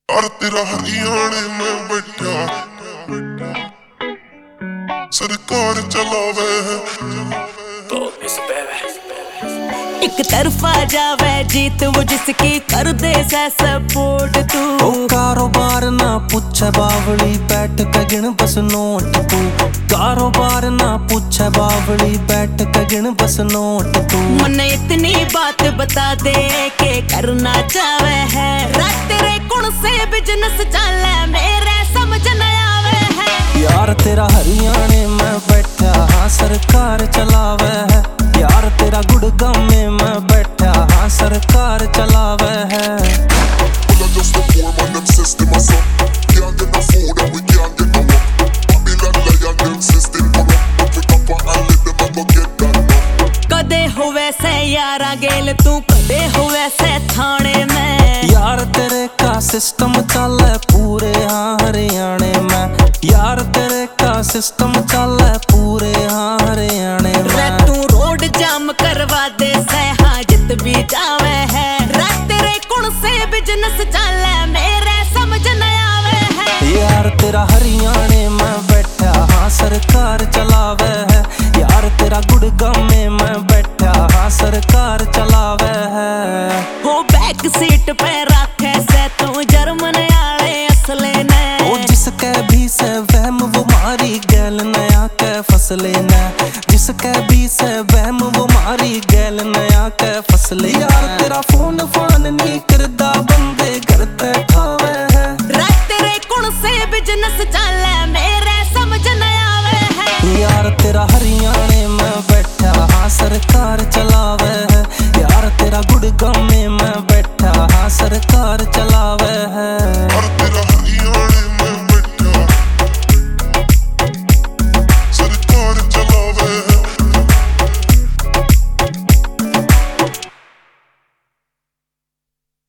और तेरा हरियाणे में बैठा सरकार चलावे एक तरफा जावे जीत वो जिसकी कर दे से सपोर्ट तू। कारोबार ना पूछे बावली बैठ के गिन बस नोट तू। कारोबार ना पूछे बावली बैठ के गिन बस नोट तू। मन इतनी बात बता दे के करना चाहे है रात तेरे कौन से बिजनेस चले मेरे समझ न आवे है। यार तेरा हरियाणे में बैठा हाँ सरकार चलावे है। यार तेरा गुड़गांव में मैं बैठा हाँ सरकार चलावे है। कदे हुए से यारा गेल तू कदे हुए से थाने में। यार तेरे का सिस्टम चले पूरे हाँ हरियाणे में। यार तेरे का सिस्टम चले पूरे हाँ हरियाणे में। तू रोड जाम करवा दे से हाँ जित भी जावे है रात तेरे कौन से बिजनेस चले मेरे समझ न आवे है। यार तेरा हरियाणे में बैठा हाँ सरकार चलावे है। यार तेरा गुड़गांव में मैं बैठा हाँ सरकार चलावे है। वो बैक सीट पे रखे से तू जर्मन आले असले ने। ओ जिसके भी से वहम वो मारी गैल नया के फसले ने। जिसके भी से वहम वो मारी गैल नया के फसले। यार तेरा फोन फान नहीं करदा बंदे करते खावे है। रात तेरे कौन से बिजनेस चले मेरे समझ न आवे है। यार तेरा हरियाणे में बैठा हाँ सरकार चलावे है। यार तेरा गुड़गांव में मैं बैठा हाँ सरकार चलावे है। और तेरा हरियाणा